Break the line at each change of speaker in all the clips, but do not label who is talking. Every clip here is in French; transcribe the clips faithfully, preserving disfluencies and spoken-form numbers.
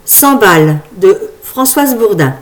cent balles de Françoise Bourdin.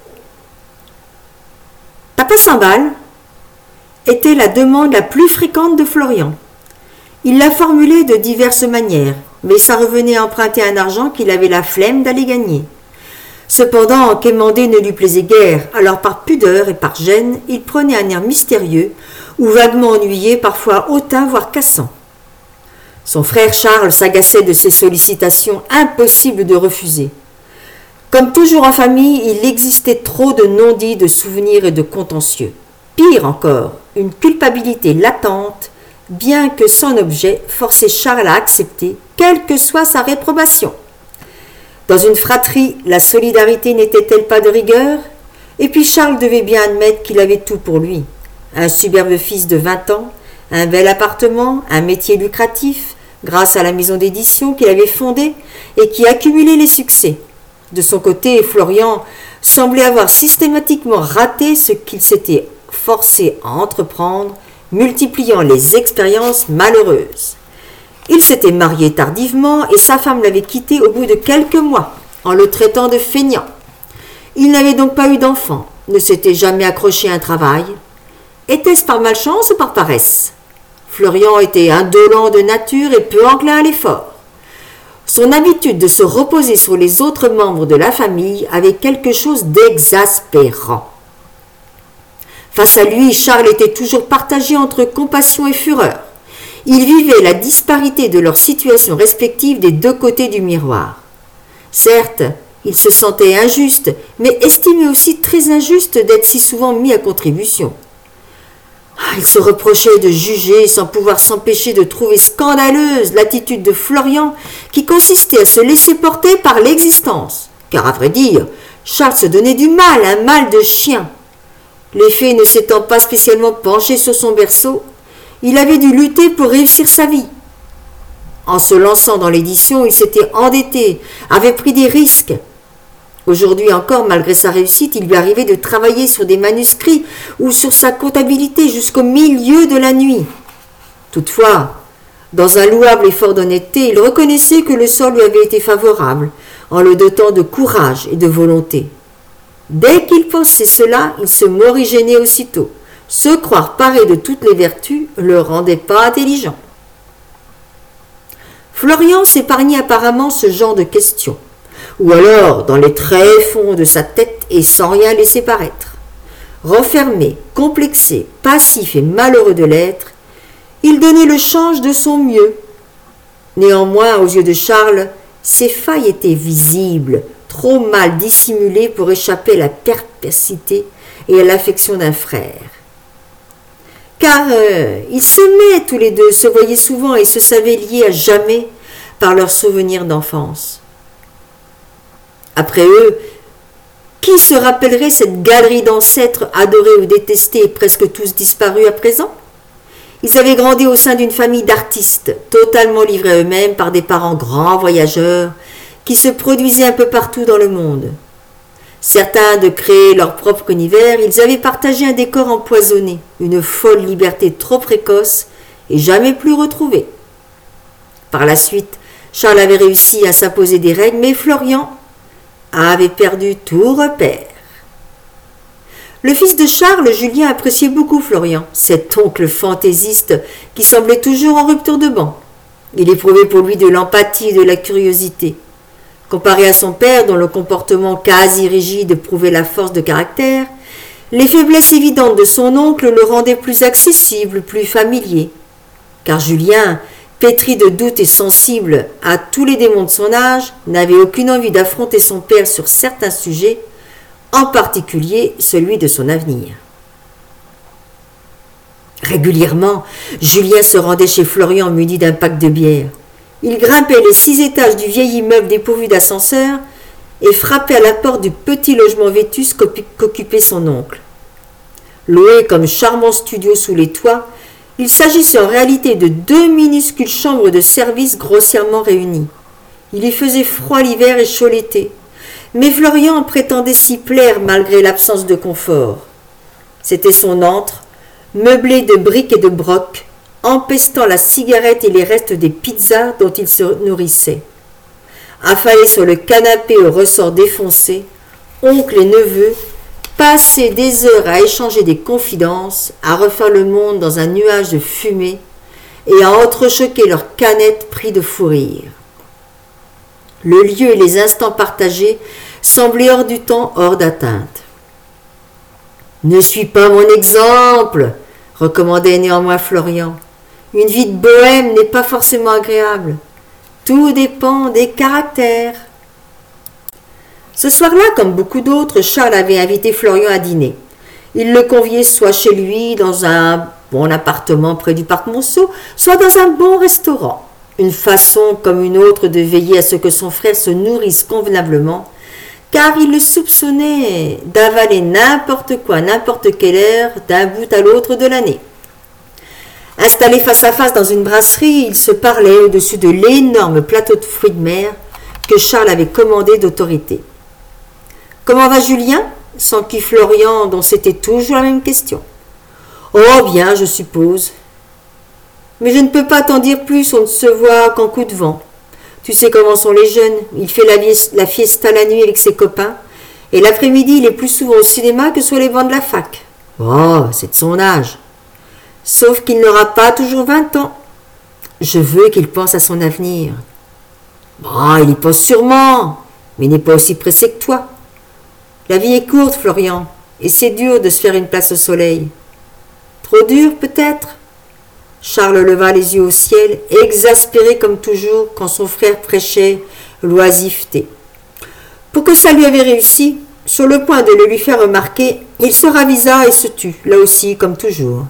Papa cent balles était la demande la plus fréquente de Florian. Il la formulait de diverses manières, mais ça revenait à emprunter un argent qu'il avait la flemme d'aller gagner. Cependant, quémander ne lui plaisait guère, alors par pudeur et par gêne, il prenait un air mystérieux ou vaguement ennuyé, parfois hautain, voire cassant. Son frère Charles s'agaçait de ces sollicitations impossibles de refuser. Comme toujours en famille, il existait trop de non-dits, de souvenirs et de contentieux. Pire encore, une culpabilité latente, bien que son objet forçait Charles à accepter, quelle que soit sa réprobation. Dans une fratrie, la solidarité n'était-elle pas de rigueur? Et puis Charles devait bien admettre qu'il avait tout pour lui. Un superbe fils de vingt ans, un bel appartement, un métier lucratif, grâce à la maison d'édition qu'il avait fondée et qui accumulait les succès. De son côté, Florian semblait avoir systématiquement raté ce qu'il s'était forcé à entreprendre, multipliant les expériences malheureuses. Il s'était marié tardivement et sa femme l'avait quitté au bout de quelques mois, en le traitant de feignant. Il n'avait donc pas eu d'enfant, ne s'était jamais accroché à un travail. Était-ce par malchance ou par paresse? Florian était indolent de nature et peu enclin à l'effort. Son habitude de se reposer sur les autres membres de la famille avait quelque chose d'exaspérant. Face à lui, Charles était toujours partagé entre compassion et fureur. Il vivait la disparité de leurs situations respectives des deux côtés du miroir. Certes, il se sentait injuste, mais estimait aussi très injuste d'être si souvent mis à contribution. Il se reprochait de juger sans pouvoir s'empêcher de trouver scandaleuse l'attitude de Florian qui consistait à se laisser porter par l'existence. Car à vrai dire, Charles se donnait du mal, un mal de chien. Les faits ne s'étant pas spécialement penchés sur son berceau, il avait dû lutter pour réussir sa vie. En se lançant dans l'édition, il s'était endetté, avait pris des risques. Aujourd'hui encore, malgré sa réussite, il lui arrivait de travailler sur des manuscrits ou sur sa comptabilité jusqu'au milieu de la nuit. Toutefois, dans un louable effort d'honnêteté, il reconnaissait que le sort lui avait été favorable, en le dotant de courage et de volonté. Dès qu'il pensait cela, il se morigénait aussitôt. Se croire paré de toutes les vertus ne le rendait pas intelligent. Florian s'épargnait apparemment ce genre de questions, ou alors dans les tréfonds de sa tête et sans rien laisser paraître. Renfermé, complexé, passif et malheureux de l'être, il donnait le change de son mieux. Néanmoins, aux yeux de Charles, ses failles étaient visibles, trop mal dissimulées pour échapper à la perversité et à l'affection d'un frère. Car euh, ils s'aimaient tous les deux, se voyaient souvent et se savaient liés à jamais par leurs souvenirs d'enfance. Après eux, qui se rappellerait cette galerie d'ancêtres adorés ou détestés et presque tous disparus à présent? Ils avaient grandi au sein d'une famille d'artistes, totalement livrés à eux-mêmes par des parents grands voyageurs qui se produisaient un peu partout dans le monde. Certains de créer leur propre univers, ils avaient partagé un décor empoisonné, une folle liberté trop précoce et jamais plus retrouvée. Par la suite, Charles avait réussi à s'imposer des règles, mais Florian avait perdu tout repère. Le fils de Charles, Julien, appréciait beaucoup Florian, cet oncle fantaisiste qui semblait toujours en rupture de banc. Il éprouvait pour lui de l'empathie et de la curiosité. Comparé à son père, dont le comportement quasi rigide prouvait la force de caractère, les faiblesses évidentes de son oncle le rendaient plus accessible, plus familier. Car Julien, pétri de doutes et sensible à tous les démons de son âge, n'avait aucune envie d'affronter son père sur certains sujets, en particulier celui de son avenir. Régulièrement, Julien se rendait chez Florian muni d'un pack de bière. Il grimpait les six étages du vieil immeuble dépourvu d'ascenseur et frappait à la porte du petit logement vétuste qu'occupait son oncle. Loué comme charmant studio sous les toits, il s'agissait en réalité de deux minuscules chambres de service grossièrement réunies. Il y faisait froid l'hiver et chaud l'été, mais Florian prétendait s'y plaire malgré l'absence de confort. C'était son antre, meublé de briques et de brocs, empestant la cigarette et les restes des pizzas dont il se nourrissait. affalés sur le canapé au ressort défoncé, oncle et neveu passaient des heures à échanger des confidences, à refaire le monde dans un nuage de fumée et à entrechoquer leurs canettes pris de fou rire. Le lieu et les instants partagés semblaient hors du temps, hors d'atteinte. « Ne suis pas mon exemple !» recommandait néanmoins Florian. « Une vie de bohème n'est pas forcément agréable. Tout dépend des caractères. » Ce soir-là, comme beaucoup d'autres, Charles avait invité Florian à dîner. Il le conviait soit chez lui, dans un bon appartement près du parc Monceau, soit dans un bon restaurant. Une façon comme une autre de veiller à ce que son frère se nourrisse convenablement, car il le soupçonnait d'avaler n'importe quoi, n'importe quelle heure, d'un bout à l'autre de l'année. Installés face à face dans une brasserie, ils se parlaient au-dessus de l'énorme plateau de fruits de mer que Charles avait commandé d'autorité. « Comment va Julien ?» s'enquit Florian, dont c'était toujours la même question. « Oh bien, je suppose. Mais je ne peux pas t'en dire plus, on ne se voit qu'en coup de vent. Tu sais comment sont les jeunes, il fait la, la fiesta la nuit avec ses copains, et l'après-midi il est plus souvent au cinéma que sur les bancs de la fac. Oh, c'est de son âge. Sauf qu'il n'aura pas toujours vingt ans. Je veux qu'il pense à son avenir. Oh, il y pense sûrement, mais il n'est pas aussi pressé que toi. La vie est courte, Florian, et c'est dur de se faire une place au soleil. Trop dur, peut-être ? Charles leva les yeux au ciel, exaspéré comme toujours quand son frère prêchait l'oisiveté. Pour que ça lui avait réussi, sur le point de le lui faire remarquer, il se ravisa et se tut, là aussi comme toujours.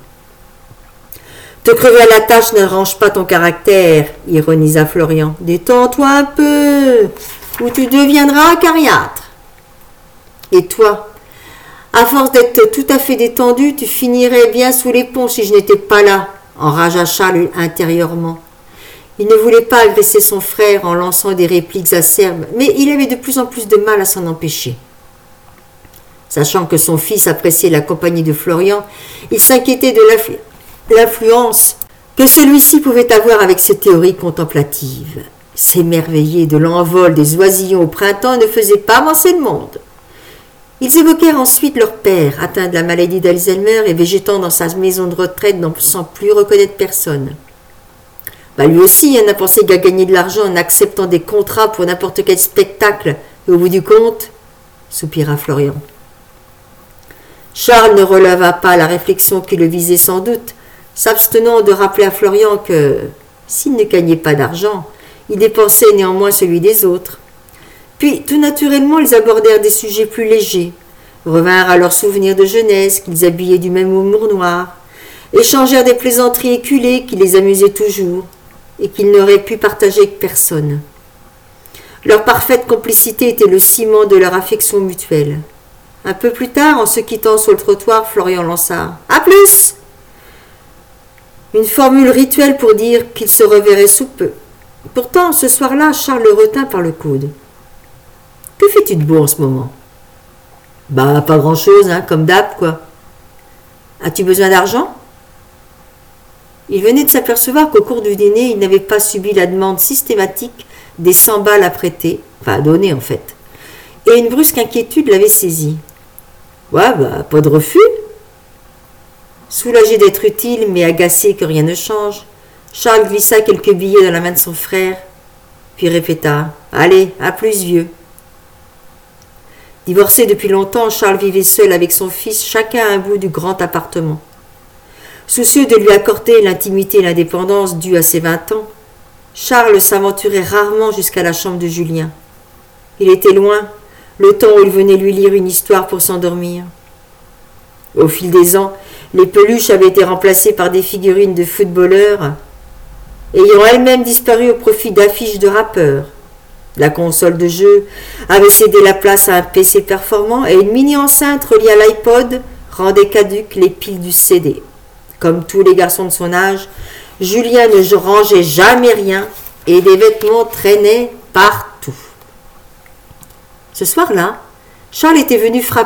Te crever à la tâche ne range pas ton caractère, ironisa Florian. Détends-toi un peu, ou tu deviendras acariâtre. Et toi, à force d'être tout à fait détendu, tu finirais bien sous les ponts si je n'étais pas là, enragea Charles intérieurement. Il ne voulait pas agresser son frère en lançant des répliques acerbes, mais il avait de plus en plus de mal à s'en empêcher. Sachant que son fils appréciait la compagnie de Florian, il s'inquiétait de l'influence que celui-ci pouvait avoir avec ses théories contemplatives. S'émerveiller de l'envol des oisillons au printemps ne faisait pas avancer le monde. Ils évoquèrent ensuite leur père, atteint de la maladie d'Alzheimer et végétant dans sa maison de retraite sans plus reconnaître personne. Bah lui aussi hein, n'a pensé qu'à gagner de l'argent en acceptant des contrats pour n'importe quel spectacle, et au bout du compte, soupira Florian. Charles ne releva pas la réflexion qui le visait sans doute, s'abstenant de rappeler à Florian que, s'il ne gagnait pas d'argent, il dépensait néanmoins celui des autres. Puis, tout naturellement, ils abordèrent des sujets plus légers, revinrent à leurs souvenirs de jeunesse qu'ils habillaient du même humour noir, échangèrent des plaisanteries éculées qui les amusaient toujours et qu'ils n'auraient pu partager avec personne. Leur parfaite complicité était le ciment de leur affection mutuelle. Un peu plus tard, en se quittant sur le trottoir, Florian lança « À plus !» Une formule rituelle pour dire qu'ils se reverraient sous peu. Pourtant, ce soir-là, Charles le retint par le coude. « Que fais-tu de beau en ce moment ?»« Bah, pas grand-chose, hein, comme d'hab, quoi. »« As-tu besoin d'argent ?» Il venait de s'apercevoir qu'au cours du dîner, il n'avait pas subi la demande systématique des cent balles à prêter, enfin à donner en fait, et une brusque inquiétude l'avait saisi. « Ouais, bah, pas de refus ?» Soulagé d'être utile, mais agacé que rien ne change, Charles glissa quelques billets dans la main de son frère, puis répéta « Allez, à plus, vieux !» Divorcé depuis longtemps, Charles vivait seul avec son fils, chacun à un bout du grand appartement. Soucieux de lui accorder l'intimité et l'indépendance dues à ses vingt ans, Charles s'aventurait rarement jusqu'à la chambre de Julien. Il était loin, le temps où il venait lui lire une histoire pour s'endormir. Au fil des ans, les peluches avaient été remplacées par des figurines de footballeurs, ayant elles-mêmes disparu au profit d'affiches de rappeurs. La console de jeu avait cédé la place à un P C performant et une mini-enceinte reliée à l'iPod rendait caduques les piles du C D. Comme tous les garçons de son âge, Julien ne rangeait jamais rien et des vêtements traînaient partout. Ce soir-là, Charles était venu frapper